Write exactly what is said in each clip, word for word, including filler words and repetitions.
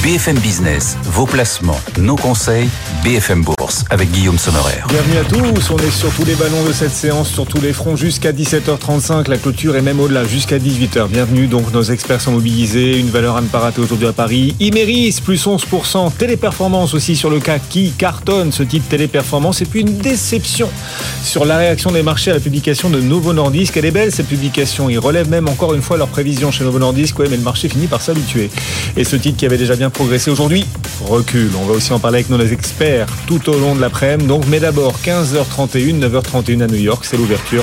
B F M Business, vos placements, nos conseils, B F M Bourse avec Guillaume Sommerer. Bienvenue à tous, on est sur tous les ballons de cette séance, sur tous les fronts jusqu'à dix-sept heures trente-cinq, la clôture est même au-delà, jusqu'à dix-huit heures. Bienvenue, donc nos experts sont mobilisés, une valeur à ne pas rater aujourd'hui à Paris. Imerys, plus onze pour cent, Téléperformance aussi sur le C A C qui cartonne, ce titre Téléperformance, et puis une déception sur la réaction des marchés à la publication de Novo Nordisk. Elle est belle cette publication, ils relèvent même encore une fois leurs prévisions chez Novo Nordisk, ouais, mais le marché finit par s'habituer. Et ce titre qui avait déjà bien progressé aujourd'hui recule. On va aussi en parler avec nos experts tout au long de l'après-midi. Donc, mais d'abord, quinze heures trente et une, neuf heures trente et une à New York, c'est l'ouverture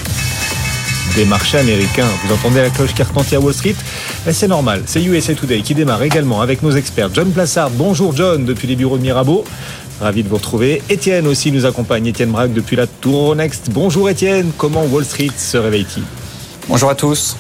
des marchés américains. Vous entendez la cloche qui retentit à Wall Street? Et c'est normal, c'est U S A Today qui démarre également avec nos experts. John Plassard, bonjour John, depuis les bureaux de Mirabeau. Ravi de vous retrouver. Étienne aussi nous accompagne, Étienne Braque depuis la Tour Euronext. Bonjour Étienne, comment Wall Street se réveille-t-il? Bonjour à tous.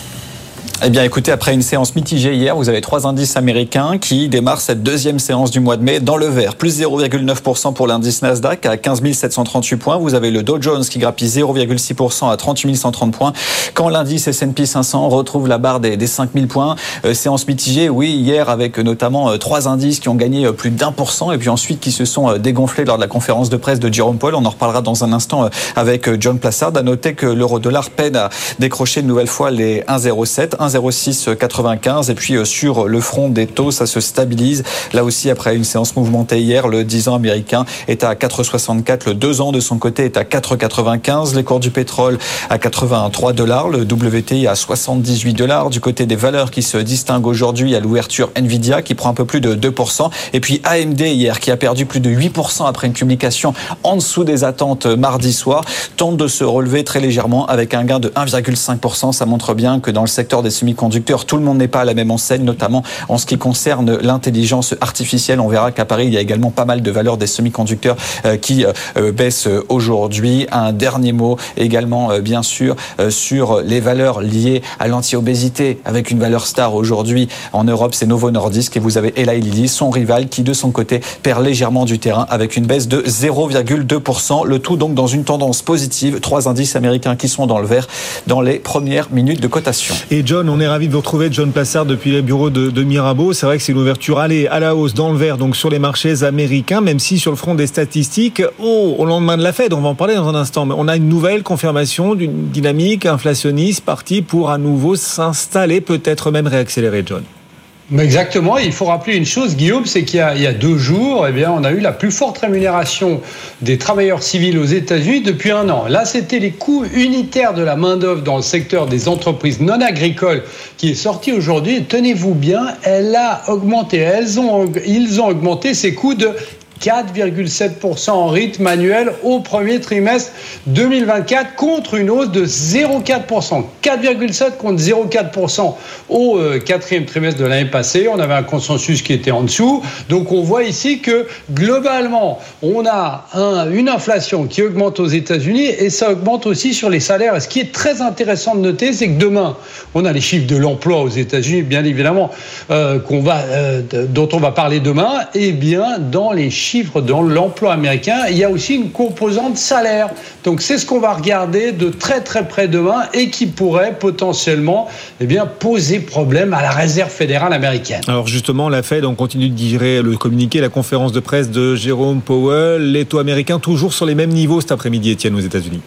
Eh bien, écoutez, après une séance mitigée hier, vous avez trois indices américains qui démarrent cette deuxième séance du mois de mai dans le vert. Plus zéro virgule neuf pour cent pour l'indice Nasdaq à quinze mille sept cent trente-huit points. Vous avez le Dow Jones qui grappille zéro virgule six pour cent à trente-huit mille cent trente points. Quand l'indice S and P cinq cents retrouve la barre des, des cinq mille points. Euh, séance mitigée, oui, hier avec notamment euh, trois indices qui ont gagné euh, plus d'un pour cent et puis ensuite qui se sont euh, dégonflés lors de la conférence de presse de Jérôme Powell. On en reparlera dans un instant euh, avec euh, John Plassard. À noter que l'euro-dollar peine à décrocher une nouvelle fois les un virgule zéro sept, un virgule zéro six quatre-vingt-quinze et puis sur le front des taux, ça se stabilise. Là aussi, après une séance mouvementée hier, le dix ans américain est à quatre virgule soixante-quatre, le deux ans de son côté est à quatre virgule quatre-vingt-quinze, les cours du pétrole à quatre-vingt-trois dollars, le W T I à soixante-dix-huit dollars. Du côté des valeurs qui se distinguent aujourd'hui, à l'ouverture Nvidia qui prend un peu plus de deux pour cent et puis A M D hier qui a perdu plus de huit pour cent après une publication en dessous des attentes mardi soir, tente de se relever très légèrement avec un gain de un virgule cinq pour cent. Ça montre bien que dans le secteur des semi-conducteurs, tout le monde n'est pas à la même enseigne, notamment en ce qui concerne l'intelligence artificielle. On verra qu'à Paris, il y a également pas mal de valeurs des semi-conducteurs euh, qui euh, baissent aujourd'hui. Un dernier mot également, euh, bien sûr, euh, sur les valeurs liées à l'anti-obésité, avec une valeur star aujourd'hui en Europe, c'est Novo Nordisk. Et vous avez Eli Lilly, son rival, qui de son côté perd légèrement du terrain avec une baisse de zéro virgule deux pour cent. Le tout donc dans une tendance positive. Trois indices américains qui sont dans le vert dans les premières minutes de cotation. Et John, on est ravi de vous retrouver, John Plassard, depuis les bureaux de, de Mirabeau. C'est vrai que c'est l'ouverture allée à la hausse dans le vert, donc sur les marchés américains, même si sur le front des statistiques, oh, au lendemain de la Fed, on va en parler dans un instant, mais on a une nouvelle confirmation d'une dynamique inflationniste partie pour à nouveau s'installer, peut-être même réaccélérer, John. Exactement. Il faut rappeler une chose, Guillaume, c'est qu'il y a, il y a deux jours, eh bien, on a eu la plus forte rémunération des travailleurs civils aux États-Unis depuis un an. Là, c'était les coûts unitaires de la main-d'œuvre dans le secteur des entreprises non agricoles qui est sorti aujourd'hui. Et tenez-vous bien, elle a augmenté. Elles ont, ils ont augmenté ces coûts de quatre virgule sept pour cent en rythme annuel au premier trimestre deux mille vingt-quatre contre une hausse de zéro virgule quatre pour cent. quatre virgule sept contre zéro virgule quatre pour cent au euh, quatrième trimestre de l'année passée. On avait un consensus qui était en dessous. Donc on voit ici que globalement, on a un, une inflation qui augmente aux États-Unis et ça augmente aussi sur les salaires. Et ce qui est très intéressant de noter, c'est que demain, on a les chiffres de l'emploi aux États-Unis, bien évidemment, euh, qu'on va, euh, dont on va parler demain. Et bien, dans les chiffres chiffres dans l'emploi américain, il y a aussi une composante salaire. Donc c'est ce qu'on va regarder de très très près demain et qui pourrait potentiellement eh bien, poser problème à la Réserve fédérale américaine. Alors justement, la Fed, on continue de digérer le communiqué, la conférence de presse de Jérôme Powell, les taux américains toujours sur les mêmes niveaux cet après-midi, Étienne, aux États-Unis.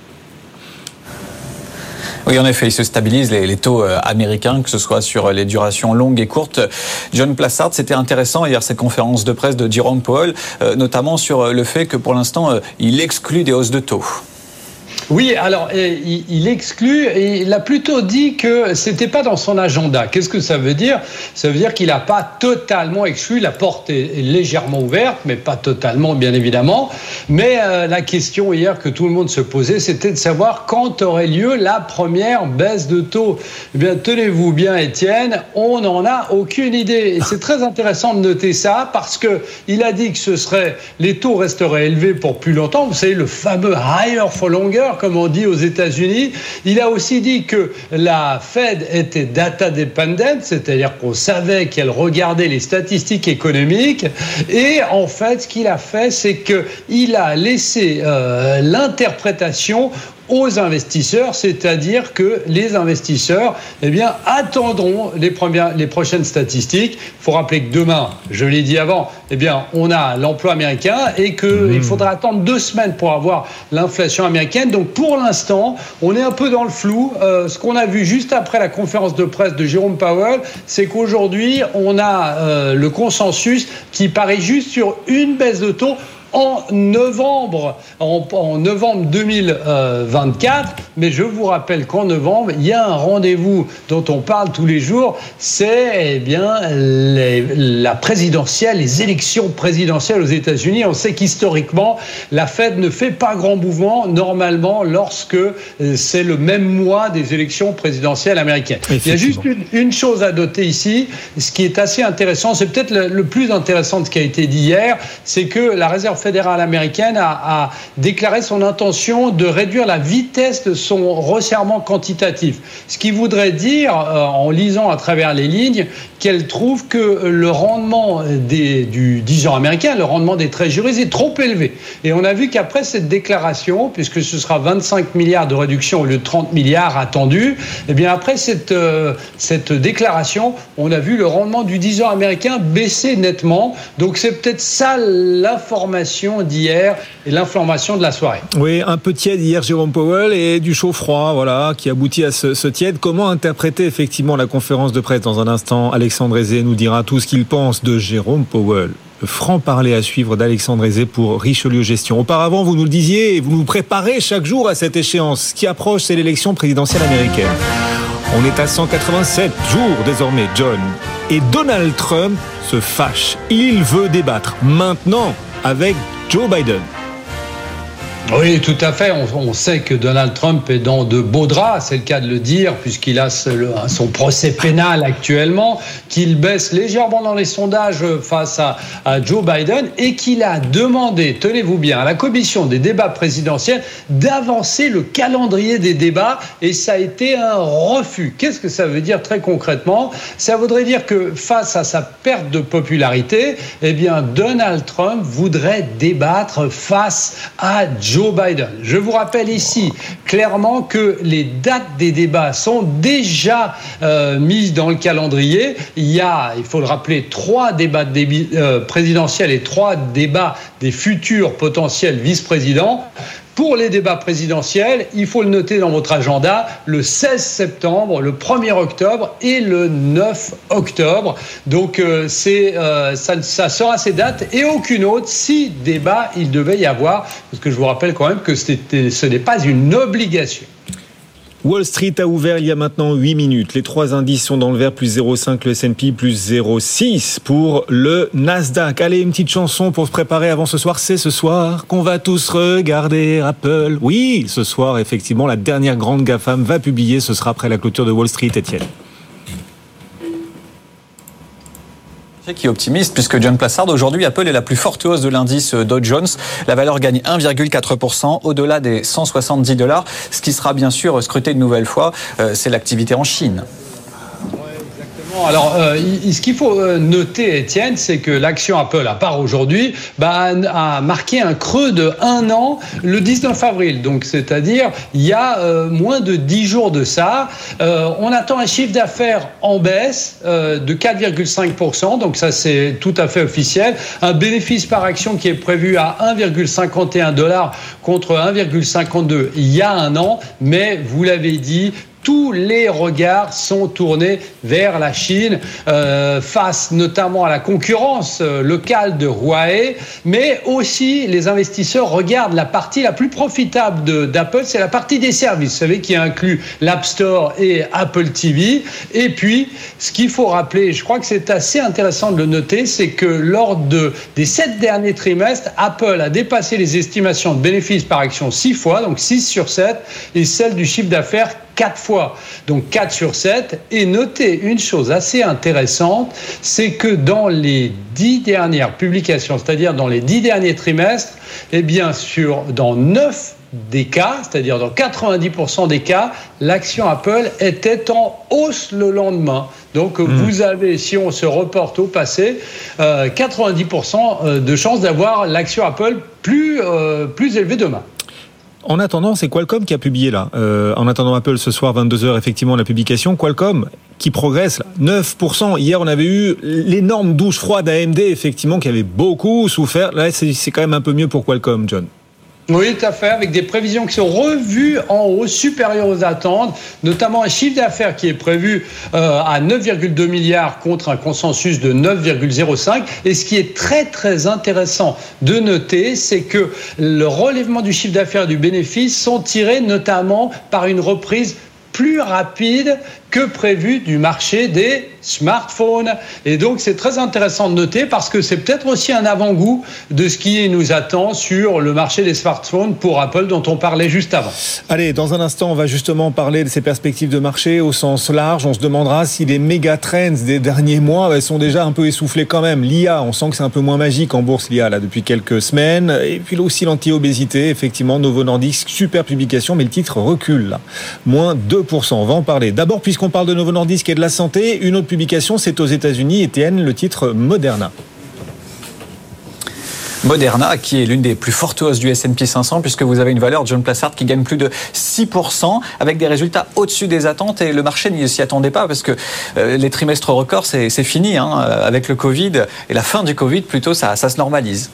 Oui, en effet, ils se stabilisent, les, les taux euh, américains, que ce soit sur les durations longues et courtes. John Plassard, c'était intéressant hier, cette conférence de presse de Jérôme Powell, euh, notamment sur le fait que pour l'instant, euh, il exclut des hausses de taux. Oui, alors il, il exclut et il a plutôt dit que c'était pas dans son agenda. Qu'est-ce que ça veut dire ? Ça veut dire qu'il n'a pas totalement exclu. La porte est, est légèrement ouverte, mais pas totalement, bien évidemment. Mais euh, la question hier que tout le monde se posait, c'était de savoir quand aurait lieu la première baisse de taux. Eh bien, tenez-vous bien, Étienne, on n'en a aucune idée. Et c'est très intéressant de noter ça parce que il a dit que ce serait les taux resteraient élevés pour plus longtemps. Vous savez, le fameux higher for longer, comme on dit aux États-Unis. Il a aussi dit que la Fed était data dependent, c'est-à-dire qu'on savait qu'elle regardait les statistiques économiques. Et en fait, ce qu'il a fait, c'est qu'il a laissé euh, l'interprétation aux investisseurs, c'est-à-dire que les investisseurs eh bien, attendront les, premières, les prochaines statistiques. Il faut rappeler que demain, je l'ai dit avant, eh bien, on a l'emploi américain et qu'il mmh. faudra attendre deux semaines pour avoir l'inflation américaine. Donc pour l'instant, on est un peu dans le flou. Euh, ce qu'on a vu juste après la conférence de presse de Jérôme Powell, c'est qu'aujourd'hui, on a euh, le consensus qui parie juste sur une baisse de taux en novembre, en, en novembre deux mille vingt-quatre. Mais je vous rappelle qu'en novembre, il y a un rendez-vous dont on parle tous les jours, c'est eh bien les, la présidentielle, les élections présidentielles aux États-Unis. On sait qu'historiquement, la Fed ne fait pas grand mouvement normalement lorsque c'est le même mois des élections présidentielles américaines. Il y a juste une, une chose à noter ici, ce qui est assez intéressant, c'est peut-être le, le plus intéressant de ce qui a été dit hier, c'est que la Réserve fédérale américaine a, a déclaré son intention de réduire la vitesse de son resserrement quantitatif. Ce qui voudrait dire, euh, en lisant à travers les lignes, qu'elle trouve que le rendement des, du dix ans américain, le rendement des treasuries est trop élevé. Et on a vu qu'après cette déclaration, puisque ce sera vingt-cinq milliards de réduction au lieu de trente milliards attendus, eh bien après cette, euh, cette déclaration, on a vu le rendement du dix ans américain baisser nettement. Donc c'est peut-être ça l'information d'hier et l'information de la soirée. Oui, un peu tiède hier Jérôme Powell et du chaud-froid, voilà, qui aboutit à ce, ce tiède. Comment interpréter effectivement la conférence de presse? Dans un instant, Alexandre Aizé nous dira tout ce qu'il pense de Jérôme Powell. Le franc-parler à suivre d'Alexandre Aizé pour Richelieu Gestion. Auparavant, vous nous le disiez et vous nous préparez chaque jour à cette échéance. Ce qui approche, c'est l'élection présidentielle américaine. On est à cent quatre-vingt-sept jours désormais, John. Et Donald Trump se fâche. Il veut débattre maintenant avec Joe Biden. Oui, tout à fait. On, on sait que Donald Trump est dans de beaux draps, c'est le cas de le dire, puisqu'il a ce, le, son procès pénal actuellement, qu'il baisse légèrement dans les sondages face à, à Joe Biden et qu'il a demandé, tenez-vous bien, à la commission des débats présidentiels d'avancer le calendrier des débats et ça a été un refus. Qu'est-ce que ça veut dire très concrètement? Ça voudrait dire que face à sa perte de popularité, eh bien Donald Trump voudrait débattre face à Joe Joe Biden. Je vous rappelle ici clairement que les dates des débats sont déjà euh, mises dans le calendrier. Il y a, il faut le rappeler, trois débats de euh, présidentiels et trois débats des futurs potentiels vice-présidents. Pour les débats présidentiels, il faut le noter dans votre agenda, le seize septembre, le premier octobre et le neuf octobre. Donc euh, c'est, euh, ça, ça sera ces dates et aucune autre si débat il devait y avoir. Parce que je vous rappelle quand même que c'était, ce n'est pas une obligation. Wall Street a ouvert il y a maintenant huit minutes. Les trois indices sont dans le vert, plus zéro virgule cinq le S and P, plus zéro virgule six pour le Nasdaq. Allez, une petite chanson pour se préparer avant ce soir. C'est ce soir qu'on va tous regarder Apple. Oui, ce soir, effectivement, la dernière grande GAFAM va publier. Ce sera après la clôture de Wall Street, Étienne. Qui est optimiste puisque John Plassard, aujourd'hui, Apple est la plus forte hausse de l'indice Dow Jones. La valeur gagne un virgule quatre pour cent au-delà des cent soixante-dix dollars. Ce qui sera bien sûr scruté une nouvelle fois, c'est l'activité en Chine. Alors, euh, ce qu'il faut noter, Étienne, c'est que l'action Apple, à part aujourd'hui, bah, a marqué un creux de un an le dix-neuf avril. Donc, c'est-à-dire, il y a euh, moins de dix jours de ça. Euh, on attend un chiffre d'affaires en baisse euh, de quatre virgule cinq pour cent. Donc, ça, c'est tout à fait officiel. Un bénéfice par action qui est prévu à un virgule cinquante et un dollars contre un virgule cinquante-deux il y a un an. Mais, vous l'avez dit, tous les regards sont tournés vers la Chine, euh, face notamment à la concurrence euh, locale de Huawei, mais aussi les investisseurs regardent la partie la plus profitable de, d'Apple, c'est la partie des services, vous savez, qui inclut l'App Store et Apple T V. Et puis, ce qu'il faut rappeler, je crois que c'est assez intéressant de le noter, c'est que lors de, des sept derniers trimestres, Apple a dépassé les estimations de bénéfices par action six fois, donc six sur sept, et celle du chiffre d'affaires quatre fois, donc quatre sur sept. Et notez une chose assez intéressante, c'est que dans les dix dernières publications, c'est-à-dire dans les dix derniers trimestres, eh bien sur, dans neuf des cas, c'est-à-dire dans quatre-vingt-dix pour cent des cas, l'action Apple était en hausse le lendemain. Donc mmh. vous avez, si on se reporte au passé, euh, quatre-vingt-dix pour cent de chances d'avoir l'action Apple plus, euh, plus élevée demain. En attendant, c'est Qualcomm qui a publié là. Euh, en attendant Apple ce soir vingt-deux heures, effectivement la publication. Qualcomm qui progresse là, neuf pour cent. Hier, on avait eu l'énorme douche froide A M D, effectivement, qui avait beaucoup souffert. Là, c'est, c'est quand même un peu mieux pour Qualcomm, John. Oui, tout à fait, avec des prévisions qui sont revues en hausse, supérieures aux attentes, notamment un chiffre d'affaires qui est prévu euh, à neuf virgule deux milliards contre un consensus de neuf virgule zéro cinq. Et ce qui est très très intéressant de noter, c'est que le relèvement du chiffre d'affaires et du bénéfice sont tirés notamment par une reprise plus rapide que prévu du marché des smartphones. Et donc, c'est très intéressant de noter parce que c'est peut-être aussi un avant-goût de ce qui nous attend sur le marché des smartphones pour Apple dont on parlait juste avant. Allez, dans un instant, on va justement parler de ces perspectives de marché au sens large. On se demandera si les méga trends des derniers mois elles sont déjà un peu essoufflées quand même. L'I A, on sent que c'est un peu moins magique en bourse, l'I A, là, depuis quelques semaines. Et puis aussi l'anti-obésité, effectivement, Novo Nordisk, super publication, mais le titre recule, là. Moins deux pour cent. On va en parler. D'abord, puisqu'on parle de Novo Nordisk et de la santé, une autre publication, c'est aux États-Unis, Étienne, le titre Moderna. Moderna, qui est l'une des plus fortes hausses du S and P cinq cents, puisque vous avez une valeur, John Plassard, qui gagne plus de six pour cent, avec des résultats au-dessus des attentes, et le marché n'y s'y attendait pas, parce que euh, les trimestres records, c'est, c'est fini, hein, avec le Covid, et la fin du Covid, plutôt, ça, ça se normalise.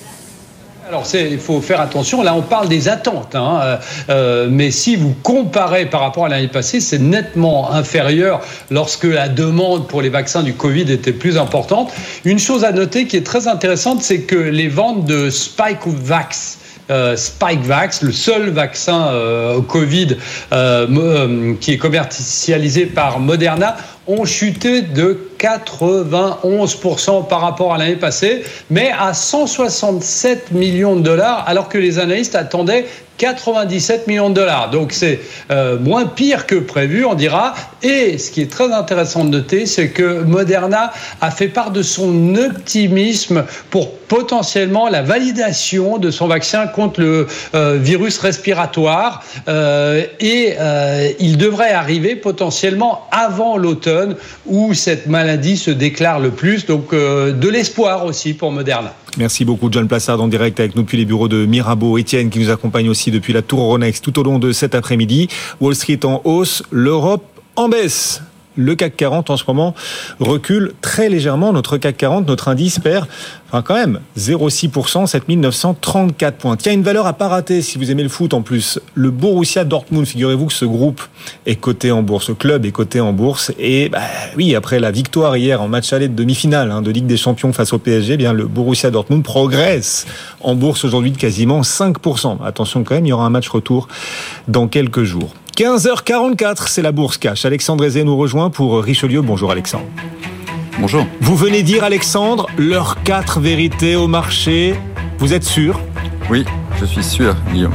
Alors, c'est, il faut faire attention. Là, on parle des attentes. Hein, euh, mais si vous comparez par rapport à l'année passée, c'est nettement inférieur lorsque la demande pour les vaccins du Covid était plus importante. Une chose à noter qui est très intéressante, c'est que les ventes de Spikevax, Euh, Spikevax, le seul vaccin euh, au Covid euh, euh, qui est commercialisé par Moderna, ont chuté de quatre-vingt-onze pour cent par rapport à l'année passée, mais à cent soixante-sept millions de dollars, alors que les analystes attendaient quatre-vingt-dix-sept millions de dollars. Donc c'est euh, moins pire que prévu, on dira. Et ce qui est très intéressant de noter, c'est que Moderna a fait part de son optimisme pour potentiellement la validation de son vaccin contre le euh, virus respiratoire. Euh, et euh, il devrait arriver potentiellement avant l'automne, où cette maladie se déclare le plus. Donc euh, de l'espoir aussi pour Moderna. Merci beaucoup, John Plassard, en direct avec nous depuis les bureaux de Mirabeau. Étienne qui nous accompagne aussi depuis la tour Euronext tout au long de cet après-midi. Wall Street en hausse, l'Europe en baisse. Le C A C quarante en ce moment recule très légèrement. Notre C A C quarante, notre indice perd, enfin quand même, zéro virgule six pour cent, sept mille neuf cent trente-quatre points. Tiens, une valeur à pas rater si vous aimez le foot en plus. Le Borussia Dortmund, figurez-vous que ce groupe est coté en bourse, ce club est coté en bourse. Et bah, oui, après la victoire hier en match aller de demi-finale hein, de Ligue des Champions face au P S G, eh bien le Borussia Dortmund progresse en bourse aujourd'hui de quasiment cinq pour cent. Attention quand même, il y aura un match retour dans quelques jours. quinze heures quarante-quatre, c'est la Bourse Cash. Alexandre Aizé nous rejoint pour Richelieu. Bonjour Alexandre. Bonjour. Vous venez dire, Alexandre, leurs quatre vérités au marché. Vous êtes sûr ? Oui, je suis sûr, Guillaume.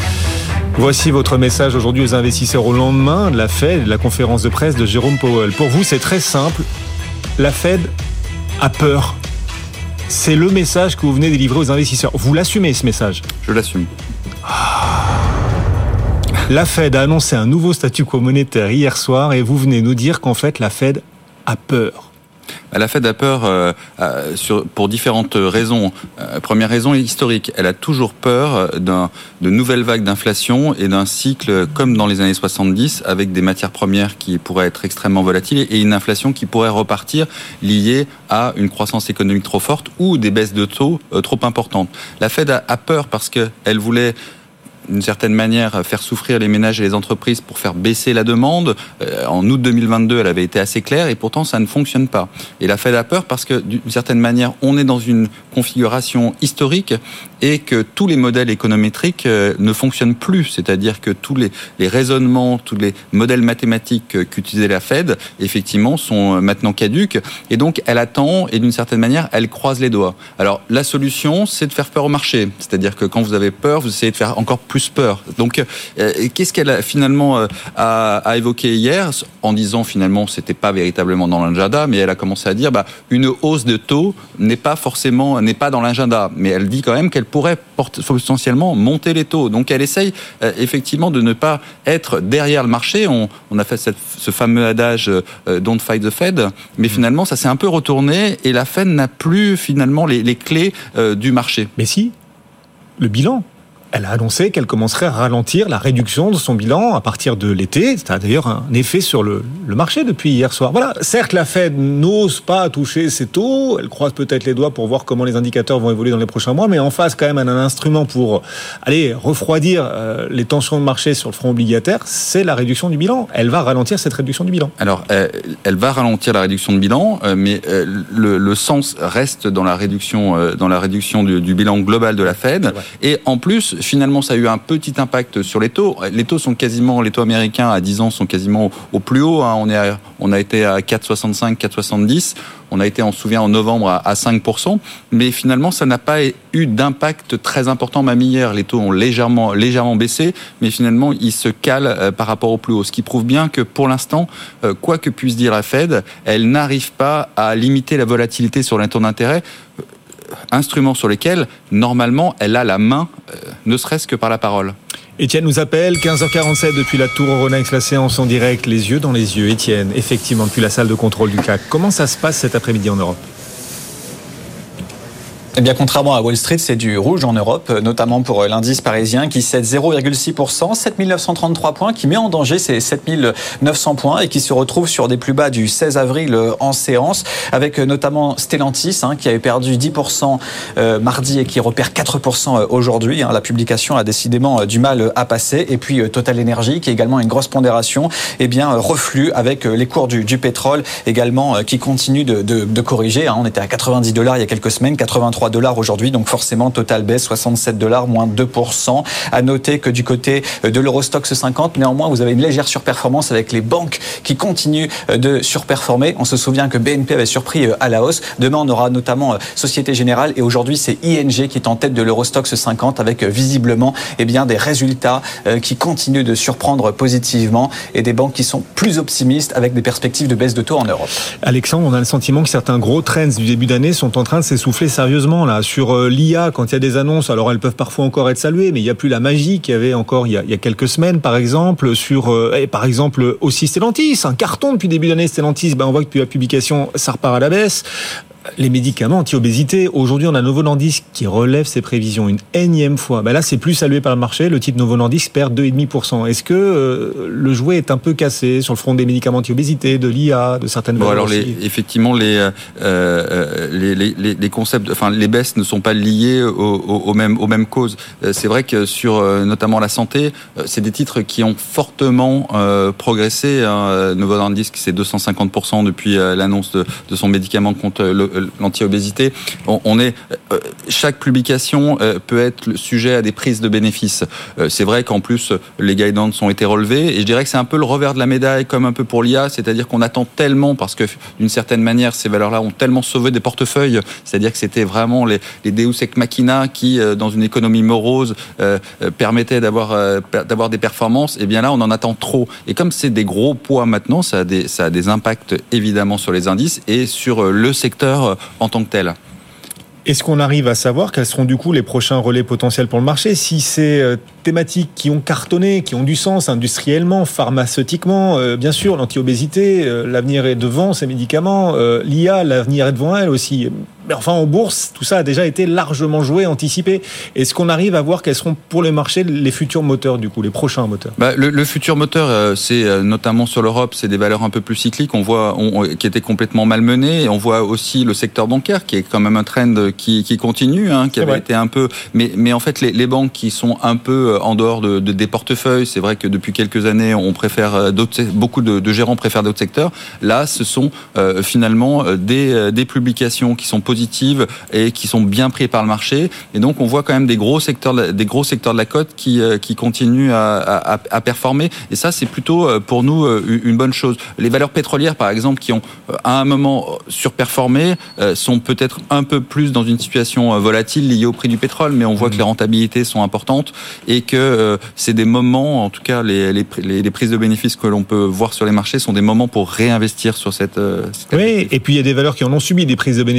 Voici votre message aujourd'hui aux investisseurs au lendemain de la Fed, de la conférence de presse de Jérôme Powell. Pour vous, c'est très simple. La Fed a peur. C'est le message que vous venez délivrer aux investisseurs. Vous l'assumez, ce message ? Je l'assume. La Fed a annoncé un nouveau statu quo monétaire hier soir et vous venez nous dire qu'en fait, la Fed a peur. La Fed a peur euh, euh, sur, pour différentes raisons. Euh, première raison historique, elle a toujours peur d'un, de nouvelles vagues d'inflation et d'un cycle comme dans les années soixante-dix avec des matières premières qui pourraient être extrêmement volatiles et une inflation qui pourrait repartir liée à une croissance économique trop forte ou des baisses de taux euh, trop importantes. La Fed a, a peur parce qu'elle voulait d'une certaine manière, faire souffrir les ménages et les entreprises pour faire baisser la demande. Euh, en août deux mille vingt-deux, elle avait été assez claire et pourtant, ça ne fonctionne pas. Et la Fed a peur parce que, d'une certaine manière, on est dans une configuration historique et que tous les modèles économétriques euh, ne fonctionnent plus. C'est-à-dire que tous les, les raisonnements, tous les modèles mathématiques euh, qu'utilisait la Fed, effectivement, sont maintenant caduques. Et donc, elle attend et d'une certaine manière, elle croise les doigts. Alors, la solution, c'est de faire peur au marché. C'est-à-dire que quand vous avez peur, vous essayez de faire encore plus peur. Donc, euh, qu'est-ce qu'elle a finalement euh, a, a évoqué hier en disant finalement c'était pas véritablement dans l'agenda, mais elle a commencé à dire bah une hausse de taux n'est pas forcément n'est pas dans l'agenda, mais elle dit quand même qu'elle pourrait porter, potentiellement monter les taux. Donc, elle essaye euh, effectivement de ne pas être derrière le marché. On, on a fait cette, ce fameux adage euh, Don't fight the Fed, mais finalement ça s'est un peu retourné et la Fed n'a plus finalement les, les clés euh, du marché. Mais si, le bilan. elle a annoncé qu'elle commencerait à ralentir la réduction de son bilan à partir de l'été. Ça a d'ailleurs un effet sur le, le marché depuis hier soir. Voilà, certes, la Fed n'ose pas toucher ses taux. Elle croise peut-être les doigts pour voir comment les indicateurs vont évoluer dans les prochains mois. Mais en face, quand même, elle a un instrument pour aller refroidir euh, les tensions de marché sur le front obligataire. C'est la réduction du bilan. Elle va ralentir cette réduction du bilan. Alors, euh, elle va ralentir la réduction de bilan, euh, mais euh, le, le sens reste dans la réduction, euh, dans la réduction du, du bilan global de la Fed. Et en plus, finalement, ça a eu un petit impact sur les taux. Les taux sont quasiment, les taux américains à dix ans sont quasiment au, au plus haut. Hein. On est, à, on a été à quatre virgule soixante-cinq, quatre virgule soixante-dix. On a été, on se souvient, en novembre à, à cinq pour cent. Mais finalement, ça n'a pas eu d'impact très important, même hier. Les taux ont légèrement, légèrement baissé, mais finalement, ils se calent euh, par rapport au plus haut. Ce qui prouve bien que pour l'instant, euh, quoi que puisse dire la Fed, elle n'arrive pas à limiter la volatilité sur les taux d'intérêt. Instruments sur lesquels, normalement, elle a la main, euh, ne serait-ce que par la parole. Étienne nous appelle, quinze heures quarante-sept depuis la Tour Euronext, la séance en direct, les yeux dans les yeux. Étienne, effectivement, depuis la salle de contrôle du C A C. Comment ça se passe cet après-midi en Europe ? Eh bien, contrairement à Wall Street, c'est du rouge en Europe, notamment pour l'indice parisien qui cède zéro virgule six pour cent, sept mille neuf cent trente-trois points, qui met en danger ces sept mille neuf cents points et qui se retrouve sur des plus bas du seize avril en séance, avec notamment Stellantis hein, qui avait perdu dix pour cent euh, mardi et qui repère quatre pour cent aujourd'hui. Hein. La publication a décidément du mal à passer. Et puis Total Energy, qui est également une grosse pondération, eh bien reflue avec les cours du, du pétrole également qui continuent de, de, de corriger. Hein. On était à quatre-vingt-dix dollars il y a quelques semaines, quatre-vingt-trois dollars aujourd'hui, donc forcément Total baisse, soixante-sept dollars, moins deux pour cent. À noter que du côté de l'Eurostoxx cinquante, néanmoins, vous avez une légère surperformance avec les banques qui continuent de surperformer. On se souvient que B N P avait surpris à la hausse. Demain, on aura notamment Société Générale et aujourd'hui, c'est I N G qui est en tête de l'Eurostoxx cinquante avec visiblement eh bien, des résultats qui continuent de surprendre positivement et des banques qui sont plus optimistes avec des perspectives de baisse de taux en Europe. Alexandre, on a le sentiment que certains gros trends du début d'année sont en train de s'essouffler sérieusement là. Sur l'I A, quand il y a des annonces, alors elles peuvent parfois encore être saluées, mais il n'y a plus la magie qu'il y avait encore il y a, il y a quelques semaines, par exemple, sur, euh, et par exemple, aussi Stellantis, un carton depuis le début d'année, Stellantis, ben on voit que depuis la publication, ça repart à la baisse. Les médicaments anti-obésité, aujourd'hui on a Novo Nordisk qui relève ses prévisions une énième fois. Ben là c'est plus salué par le marché, le titre Novo Nordisk perd deux virgule cinq pour cent. Est-ce que euh, le jouet est un peu cassé sur le front des médicaments anti-obésité, de l'I A, de certaines bon, alors les, effectivement les, euh, les, les, les concepts, enfin les baisses ne sont pas liées aux, aux, aux, mêmes, aux mêmes causes. C'est vrai que sur euh, notamment la santé, c'est des titres qui ont fortement euh, progressé. Hein. Novo Nordisk c'est deux cent cinquante pour cent depuis euh, l'annonce de, de son médicament contre le l'anti-obésité. On est, chaque publication peut être le sujet à des prises de bénéfices. C'est vrai qu'en plus, les guidances ont été relevées et je dirais que c'est un peu le revers de la médaille comme un peu pour l'I A, c'est-à-dire qu'on attend tellement parce que d'une certaine manière, ces valeurs-là ont tellement sauvé des portefeuilles, c'est-à-dire que c'était vraiment les, les Deus ex machina qui, dans une économie morose, euh, permettaient d'avoir, euh, d'avoir des performances. Et bien là, on en attend trop. Et comme c'est des gros poids maintenant, ça a des, ça a des impacts évidemment sur les indices et sur le secteur en tant que tel. Est-ce qu'on arrive à savoir quels seront du coup les prochains relais potentiels pour le marché ? Si ces thématiques qui ont cartonné, qui ont du sens industriellement, pharmaceutiquement, euh, bien sûr, l'anti-obésité, euh, l'avenir est devant ces médicaments, euh, l'I A, l'avenir est devant elle aussi. Mais enfin, en bourse, tout ça a déjà été largement joué, anticipé. Est-ce qu'on arrive à voir quels seront pour le marché les futurs moteurs, du coup, les prochains moteurs ? bah, le, le futur moteur, euh, c'est euh, notamment sur l'Europe, c'est des valeurs un peu plus cycliques. On voit, on, qui étaient complètement malmenées. Et on voit aussi le secteur bancaire, qui est quand même un trend qui, qui continue, hein, qui c'est avait vrai. été un peu. Mais, mais en fait, les, les banques qui sont un peu en dehors de, de des portefeuilles, c'est vrai que depuis quelques années, on préfère d'autres, beaucoup de, de gérants préfèrent d'autres secteurs. Là, ce sont euh, finalement des, des publications qui sont positives et qui sont bien pris par le marché. Et donc, on voit quand même des gros secteurs, des gros secteurs de la cote qui, qui continuent à, à, à performer. Et ça, c'est plutôt pour nous une bonne chose. Les valeurs pétrolières, par exemple, qui ont à un moment surperformé, sont peut-être un peu plus dans une situation volatile liée au prix du pétrole, mais on voit que les rentabilités sont importantes et que c'est des moments, en tout cas, les, les, les prises de bénéfices que l'on peut voir sur les marchés sont des moments pour réinvestir sur cette... cette oui, et puis il y a des valeurs qui en ont subi des prises de bénéfices et qui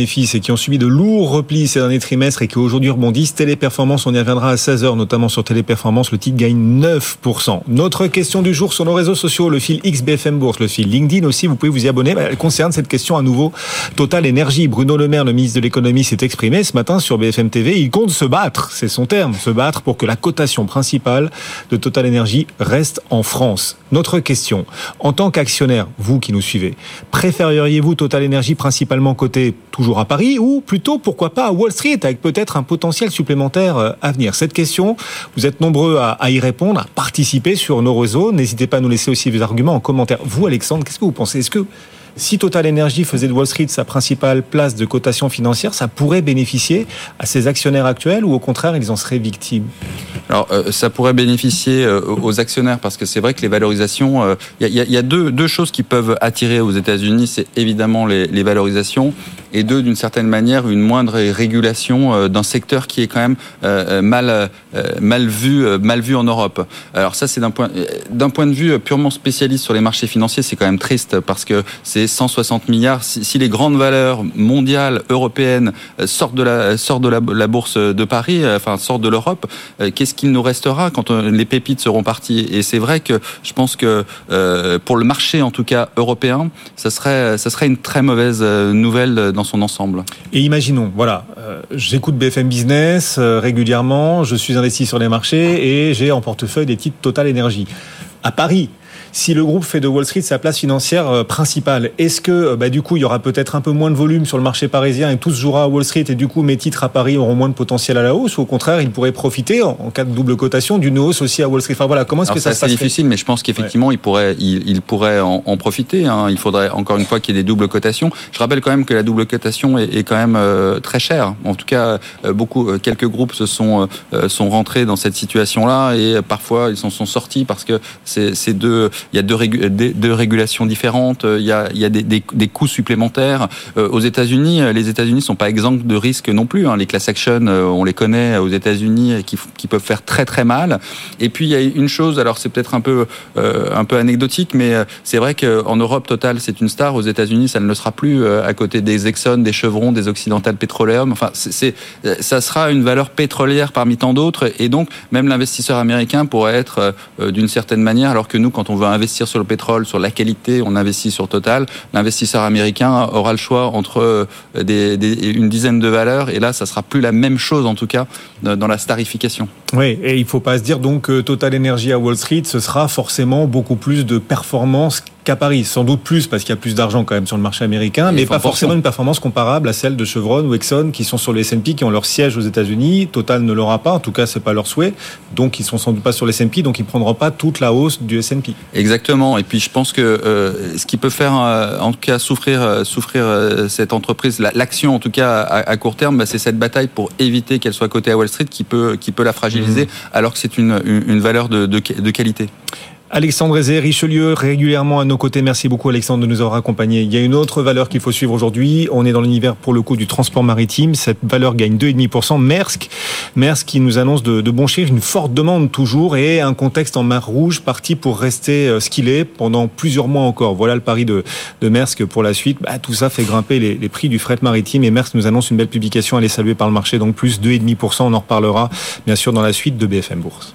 qui ont subi de lourds replis ces derniers trimestres et qui aujourd'hui rebondissent. Téléperformance, on y reviendra à seize heures, notamment sur Téléperformance. Le titre gagne neuf pour cent. Notre question du jour sur nos réseaux sociaux, le fil X B F M Bourse, le fil LinkedIn aussi, vous pouvez vous y abonner. Elle concerne cette question à nouveau Total Énergie. Bruno Le Maire, le ministre de l'économie, s'est exprimé ce matin sur B F M T V. Il compte se battre, c'est son terme, se battre pour que la cotation principale de Total Énergie reste en France. Notre question, en tant qu'actionnaire, vous qui nous suivez, préféreriez-vous Total Énergie principalement coté toujours à Paris ou plutôt, pourquoi pas, à Wall Street avec peut-être un potentiel supplémentaire à venir? Cette question, vous êtes nombreux à, à y répondre, à participer sur nos réseaux. N'hésitez pas à nous laisser aussi vos arguments en commentaire. Vous, Alexandre, qu'est-ce que vous pensez? Est-ce que si Total Énergie faisait de Wall Street sa principale place de cotation financière, ça pourrait bénéficier à ses actionnaires actuels ou au contraire, ils en seraient victimes? Alors, euh, ça pourrait bénéficier euh, aux actionnaires parce que c'est vrai que les valorisations, il euh, y, y, y a deux, deux choses qui peuvent attirer aux États-Unis, c'est évidemment les, les valorisations et deux, d'une certaine manière, une moindre régulation euh, d'un secteur qui est quand même euh, mal, euh, mal vu, euh, mal vu en Europe. Alors ça, c'est d'un point, d'un point de vue purement spécialiste sur les marchés financiers, c'est quand même triste parce que c'est cent soixante milliards. Si, si les grandes valeurs mondiales, européennes sortent de la, sortent de la, la bourse de Paris, enfin sortent de l'Europe, euh, qu'est-ce qu'il nous restera quand on, les pépites seront parties? Et c'est vrai que je pense que euh, pour le marché, en tout cas européen, ça serait, ça serait une très mauvaise nouvelle dans son ensemble. Et imaginons, voilà, euh, j'écoute B F M Business euh, régulièrement, je suis investi sur les marchés et j'ai en portefeuille des titres Total Énergie. À Paris, si le groupe fait de Wall Street sa place financière principale, est-ce que bah, du coup il y aura peut-être un peu moins de volume sur le marché parisien et tout se jouera à Wall Street et du coup mes titres à Paris auront moins de potentiel à la hausse, ou au contraire ils pourraient profiter en, en cas de double cotation d'une hausse aussi à Wall Street? Enfin voilà, comment est-ce Alors, que ça se passe? C'est difficile, mais je pense qu'effectivement ouais. il pourrait, il, il pourrait en, en profiter. Hein. Il faudrait encore une fois qu'il y ait des doubles cotations. Je rappelle quand même que la double cotation est, est quand même euh, très chère. En tout cas, euh, beaucoup, euh, quelques groupes se sont euh, sont rentrés dans cette situation-là et euh, parfois ils s'en sont sortis parce que c'est, c'est deux, il y a deux régulations. de régulations différentes, il y a, il y a des, des, des coûts supplémentaires. Euh, aux États-Unis, les États-Unis sont pas exempts de risques non plus. Hein. Les class action, euh, on les connaît aux États-Unis, qui, qui peuvent faire très très mal. Et puis il y a une chose, alors c'est peut-être un peu euh, un peu anecdotique, mais c'est vrai qu'en Europe, Total c'est une star. Aux États-Unis, ça ne le sera plus. Euh, à côté des Exxon, des Chevron, des Occidental Petroleum. Enfin, c'est, c'est ça sera une valeur pétrolière parmi tant d'autres. Et donc même l'investisseur américain pourrait être euh, d'une certaine manière, alors que nous, quand on veut investir sur le pétrole, sur la qualité, on investit sur Total. L'investisseur américain aura le choix entre des, des, une dizaine de valeurs, et là, ça sera plus la même chose, en tout cas, dans la starification. Oui, et il ne faut pas se dire donc que Total Énergie à Wall Street, ce sera forcément beaucoup plus de performance qu'à Paris. Sans doute plus, parce qu'il y a plus d'argent quand même sur le marché américain, mais pas forcément une performance comparable à celle de Chevron ou Exxon, qui sont sur le S and P, qui ont leur siège aux États-Unis. Total ne l'aura pas, en tout cas, c'est pas leur souhait. Donc, ils sont sans doute pas sur le S and P, donc ils prendront pas toute la hausse du S and P. Exactement. Et puis, je pense que euh, ce qui peut faire, euh, en tout cas, souffrir, euh, souffrir euh, cette entreprise, la, l'action, en tout cas, à, à court terme, bah, c'est cette bataille pour éviter qu'elle soit cotée à Wall Street qui peut, qui peut la fragiliser, mmh. alors que c'est une, une, une valeur de, de, de qualité. Alexandre Aizé, Richelieu, régulièrement à nos côtés. Merci beaucoup, Alexandre, de nous avoir accompagnés. Il y a une autre valeur qu'il faut suivre aujourd'hui. On est dans l'univers, pour le coup, du transport maritime. Cette valeur gagne deux virgule cinq pour cent. Maersk, Maersk qui nous annonce de, de bons chiffres, une forte demande toujours, et un contexte en mer Rouge parti pour rester ce qu'il est pendant plusieurs mois encore. Voilà le pari de, de Maersk pour la suite. Bah, tout ça fait grimper les, les prix du fret maritime, et Maersk nous annonce une belle publication. Elle est saluée par le marché, donc plus deux virgule cinq pour cent. On en reparlera, bien sûr, dans la suite de B F M Bourse.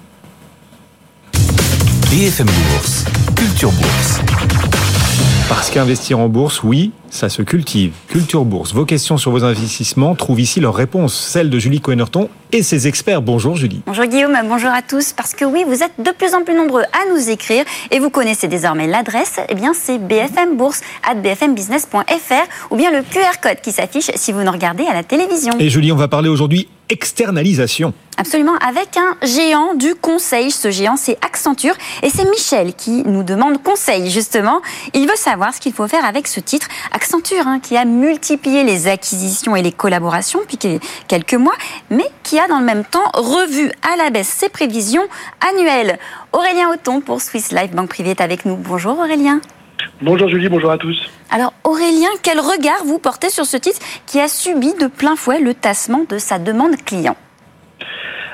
B F M Bourse, Culture Bourse. Parce qu'investir en bourse, oui, ça se cultive. Culture Bourse, vos questions sur vos investissements trouvent ici leur réponse, celle de Julie Cohen-Nerton et ses experts. Bonjour Julie. Bonjour Guillaume, bonjour à tous. Parce que oui, vous êtes de plus en plus nombreux à nous écrire et vous connaissez désormais l'adresse, eh bien c'est b f m bourse arobase b f m business point f r ou bien le Q R code qui s'affiche si vous nous regardez à la télévision. Et Julie, on va parler aujourd'hui externalisation. Absolument, avec un géant du conseil. Ce géant, c'est Accenture. Et c'est Michel qui nous demande conseil, justement. Il veut savoir ce qu'il faut faire avec ce titre. Accenture, hein, qui a multiplié les acquisitions et les collaborations depuis quelques mois, mais qui a dans le même temps revu à la baisse ses prévisions annuelles. Aurélien Auton pour Swiss Life Banque Privée est avec nous. Bonjour Aurélien. Bonjour Julie, bonjour à tous. Alors Aurélien, quel regard vous portez sur ce titre qui a subi de plein fouet le tassement de sa demande client ?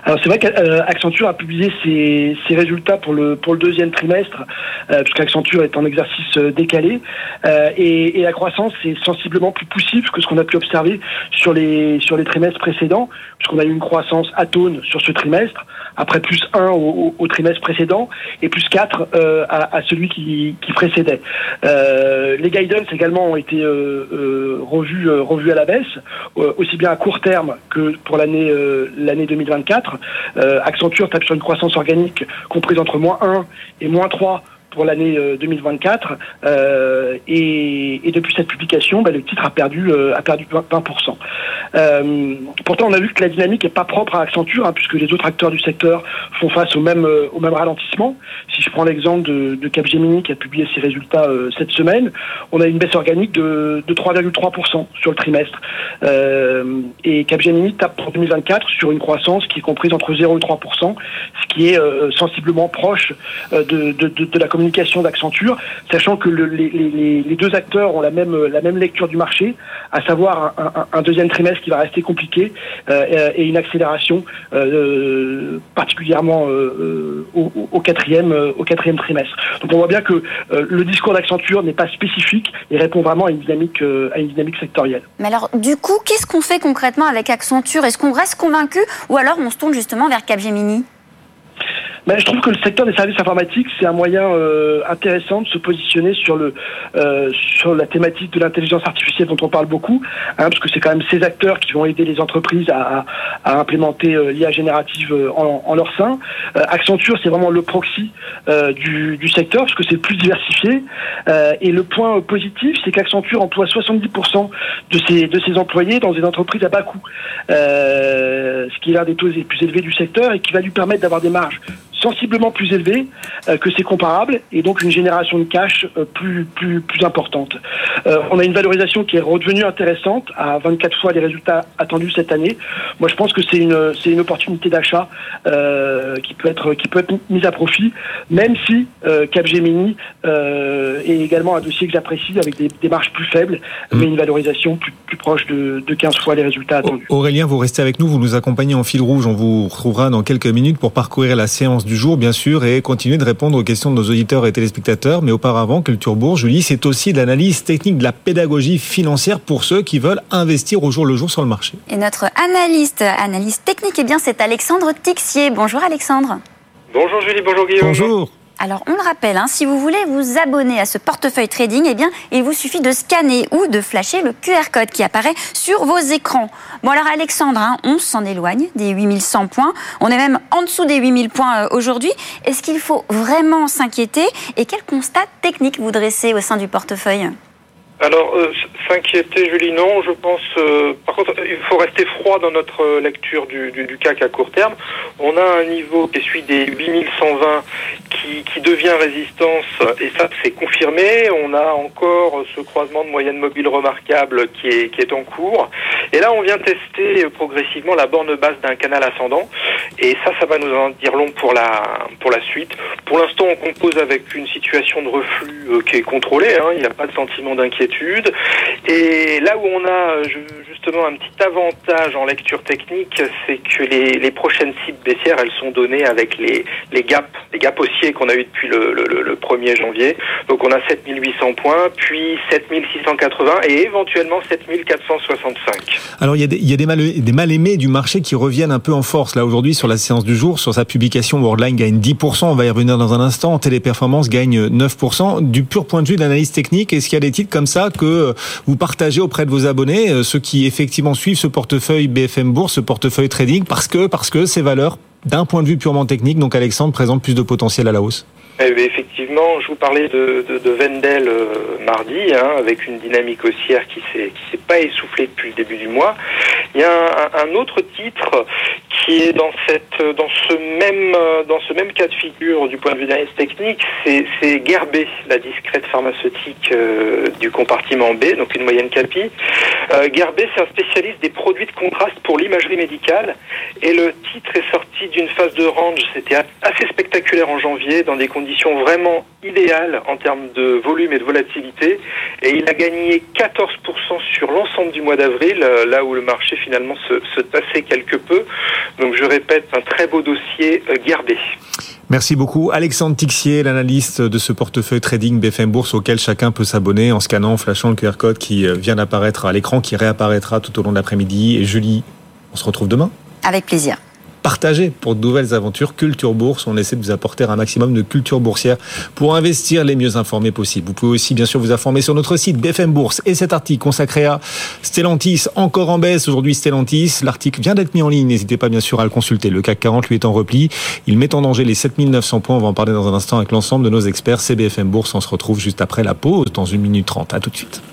Alors c'est vrai qu'Accenture a publié ses, ses résultats pour le pour le deuxième trimestre, euh, puisqu'Accenture est en exercice décalé, euh, et, et la croissance est sensiblement plus poussive que ce qu'on a pu observer sur les sur les trimestres précédents, puisqu'on a eu une croissance atone sur ce trimestre, après plus un au, au trimestre précédent et plus quatre euh, à, à celui qui, qui précédait. Euh, les guidance également ont été euh, euh, revus euh, revus à la baisse, euh, aussi bien à court terme que pour l'année euh, l'année deux mille vingt-quatre. Euh, Accenture tape sur une croissance organique comprise entre moins un et moins trois pour l'année deux mille vingt-quatre, euh, et, et depuis cette publication, bah, le titre a perdu euh, a perdu vingt pour cent. Euh, pourtant, on a vu que la dynamique n'est pas propre à Accenture, hein, puisque les autres acteurs du secteur font face au même euh, au même ralentissement. Si je prends l'exemple de, de Capgemini qui a publié ses résultats euh, cette semaine, on a une baisse organique de, de trois virgule trois pour cent sur le trimestre. Euh, et Capgemini tape pour deux mille vingt-quatre sur une croissance qui est comprise entre zéro et trois pour cent, ce qui est euh, sensiblement proche euh, de, de, de, de la communication d'Accenture, sachant que le, les, les, les deux acteurs ont la même, la même lecture du marché, à savoir un, un, un deuxième trimestre qui va rester compliqué euh, et une accélération euh, particulièrement euh, au, au, quatrième, au quatrième trimestre. Donc on voit bien que euh, le discours d'Accenture n'est pas spécifique et répond vraiment à une dynamique, euh, à une dynamique sectorielle. Mais alors du coup, qu'est-ce qu'on fait concrètement avec Accenture? Est-ce qu'on reste convaincu ou alors on se tourne justement vers Capgemini? Ben, je trouve que le secteur des services informatiques, c'est un moyen euh, intéressant de se positionner sur le euh, sur la thématique de l'intelligence artificielle dont on parle beaucoup, hein, parce que c'est quand même ces acteurs qui vont aider les entreprises à, à, à implémenter euh, l'I A générative en, en leur sein. Euh, Accenture, c'est vraiment le proxy euh, du, du secteur, parce que c'est le plus diversifié. Euh, et le point positif, c'est qu'Accenture emploie soixante-dix pour cent de ses de ses employés dans des entreprises à bas coût, euh, ce qui est l'un des taux les plus élevés du secteur et qui va lui permettre d'avoir des marges sensiblement plus élevée euh, que ses comparables et donc une génération de cash euh, plus plus plus importante. Euh, on a une valorisation qui est redevenue intéressante à vingt-quatre fois les résultats attendus cette année. Moi, je pense que c'est une c'est une opportunité d'achat euh, qui peut être qui peut être mise à profit, même si euh, Capgemini euh, est également un dossier que j'apprécie avec des, des marges plus faibles, mmh. mais une valorisation plus plus proche de, de quinze fois les résultats attendus. Aurélien, vous restez avec nous, vous nous accompagnez en fil rouge. On vous retrouvera dans quelques minutes pour parcourir la séance du jour, bien sûr, et continuer de répondre aux questions de nos auditeurs et téléspectateurs. Mais auparavant, Culture Bourse, Julie, c'est aussi de l'analyse technique, de la pédagogie financière pour ceux qui veulent investir au jour le jour sur le marché. Et notre analyste, analyste technique, eh bien, c'est Alexandre Texier. Bonjour Alexandre. Bonjour Julie, bonjour Guillaume. Bonjour. Alors, on le rappelle, hein, si vous voulez vous abonner à ce portefeuille trading, eh bien, il vous suffit de scanner ou de flasher le Q R code qui apparaît sur vos écrans. Bon, alors Alexandre, hein, on s'en éloigne des huit mille cent points. On est même en dessous des huit mille points euh, aujourd'hui. Est-ce qu'il faut vraiment s'inquiéter? Et quel constat technique vous dressez au sein du portefeuille? Alors, euh, s'inquiéter, Julie, non. Je pense, euh, par contre, il faut rester froid dans notre lecture du, du, du C A C à court terme. On a un niveau qui est celui des huit mille cent vingt qui, qui devient résistance, et ça, c'est confirmé. On a encore ce croisement de moyenne mobile remarquable qui est, qui est en cours. Et là, on vient tester progressivement la borne basse d'un canal ascendant. Et ça, ça va nous en dire long pour la, pour la suite. Pour l'instant, on compose avec une situation de reflux euh, qui est contrôlée, hein. Il n'y a pas de sentiment d'inquiétude. Et là où on a justement un petit avantage en lecture technique, c'est que les, les prochaines cibles baissières, elles sont données avec les, les gaps, les gaps haussiers qu'on a eu depuis le, le, le premier janvier. Donc on a sept mille huit cents points, puis sept mille six cent quatre-vingts et éventuellement sept mille quatre cent soixante-cinq. Alors il y a des, il y a des, mal, des mal-aimés du marché qui reviennent un peu en force là aujourd'hui sur la séance du jour. Sur sa publication, Worldline gagne dix pour cent, on va y revenir dans un instant. Téléperformance gagne neuf pour cent. Du pur point de vue de l'analyse technique, est-ce qu'il y a des titres comme ça que vous partagez auprès de vos abonnés, ceux qui effectivement suivent ce portefeuille B F M Bourse, ce portefeuille trading, parce que, parce que ces valeurs, d'un point de vue purement technique, donc Alexandre, présentent plus de potentiel à la hausse? Eh bien, effectivement, je vous parlais de, de, de Wendel euh, mardi, hein, avec une dynamique haussière qui s'est qui s'est pas essoufflée depuis le début du mois. Il y a un, un autre titre qui est dans cette dans ce même dans ce même cas de figure du point de vue d'analyse technique, c'est c'est Guerbet, la discrète pharmaceutique euh, du compartiment B, donc une moyenne capi. Euh, Gerbet, c'est un spécialiste des produits de contraste pour l'imagerie médicale. Et le titre est sorti d'une phase de range. C'était assez spectaculaire en janvier, dans des conditions vraiment idéales en termes de volume et de volatilité. Et il a gagné quatorze pour cent sur l'ensemble du mois d'avril, là où le marché finalement se, se tassait quelque peu. Donc je répète, un très beau dossier euh, Gerbet. Merci beaucoup. Alexandre Tixier, l'analyste de ce portefeuille trading B F M Bourse auquel chacun peut s'abonner en scannant, en flashant le Q R code qui vient d'apparaître à l'écran, qui réapparaîtra tout au long de l'après-midi. Et Julie, on se retrouve demain ? Avec plaisir. Partagez pour de nouvelles aventures Culture Bourse. On essaie de vous apporter un maximum de culture boursière pour investir les mieux informés possibles. Vous pouvez aussi bien sûr vous informer sur notre site B F M Bourse et cet article consacré à Stellantis, encore en baisse aujourd'hui Stellantis. L'article vient d'être mis en ligne, n'hésitez pas bien sûr à le consulter. Le C A C quarante lui est en repli. Il met en danger les sept mille neuf cents points. On va en parler dans un instant avec l'ensemble de nos experts. C'est B F M Bourse. On se retrouve juste après la pause dans une minute trente. À tout de suite.